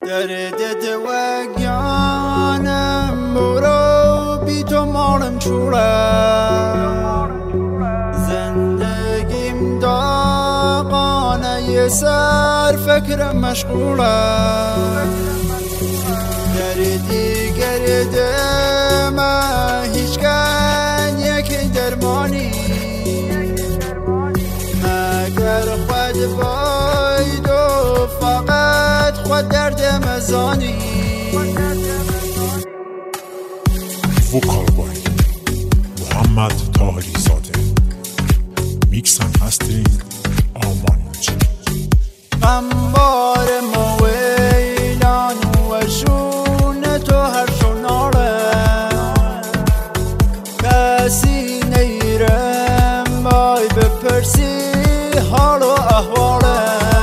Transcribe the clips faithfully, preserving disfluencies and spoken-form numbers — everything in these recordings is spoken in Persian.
دردت وگیانم برو بی تو مالم چوره زندگیم داغانه یه سر فکرم مشغوله دردی گردم هیچ کن یکی درمانی مگر خود باید و فقط خود درد مزانی وکال بای محمد طاهری زاده میکس اند مسترینگ آرمان موجی غمبار مویلان و شون تو هر شناره کسی نیرم بای بپرسی حال و احواله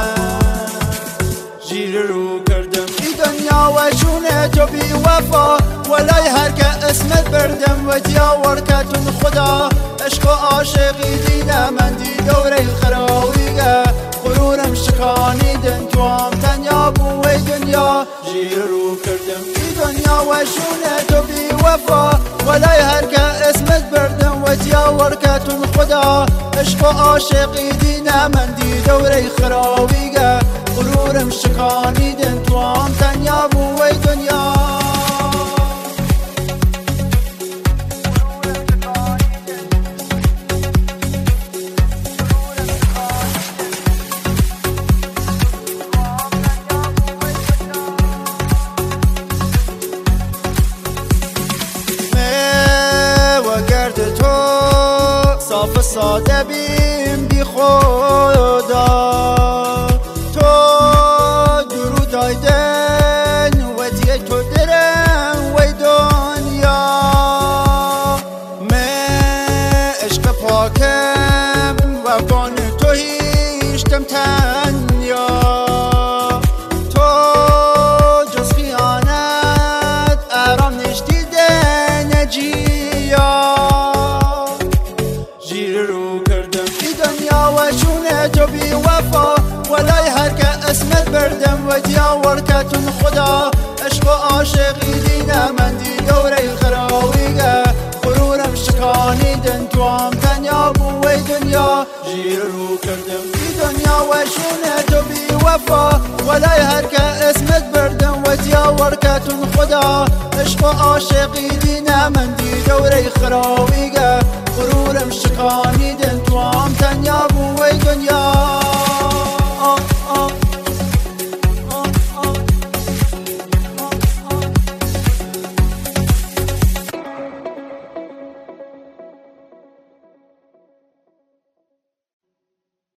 جیر رو کردم ای دنیا و شون تو بی وفا ولای هر که اسمت بردم و دیاورکتون خدا عشق و عاشقی دیدم من دی دوره خراویگه غرورم شکانیدن تو هم تنیا بوی دنیا جیر رو کردم ای دنیا و شونه تو بی وفا ولای هر که اسمت بردم و دیاورکتون خدا عشق و عاشقی دیدم من دی دوره خراویگه غرورم شکانیدن تو هم تنیا بوی دنیا صاف ساده بیم بی خدا تو درو دایدن و دیگه تو درم و دنیا من عشق پاکم و بان تو هیشتم تنیا تو جز خیانت ارام نشتیده نجیا تو بی وفا ولای هر که اسمت بردم و دیاورکتون خدا عشق و عاشقی دیدم من دی دوره خراویگه غرورم شکانیدن تو هم تنیا بوی دنیا جیر رو کردم ای دنیا و شونه تو بی وفا ولای هر که اسمت بردم و دیاورکتون خدا عشق و عاشقی دیدم من دی دوره خراویگه غرورم شکانیدن